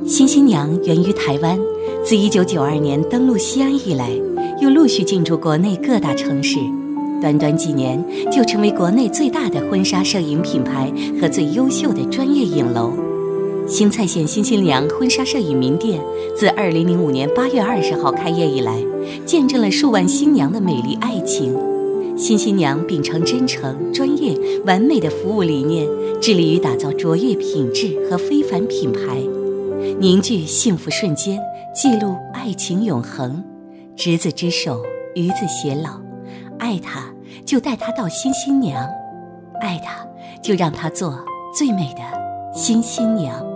新新娘源于台湾，自1992年登陆西安以来，又陆续进驻国内各大城市，短短几年就成为国内最大的婚纱摄影品牌和最优秀的专业影楼。新蔡县新新娘婚纱摄影名店自2005年8月20号开业以来，见证了数万新娘的美丽爱情。新新娘秉承真诚、专业、完美的服务理念，致力于打造卓越品质和非凡品牌，凝聚幸福瞬间，记录爱情永恒。执子之手，与子偕老，爱他就带他到新新娘，爱他就让他做最美的新新娘。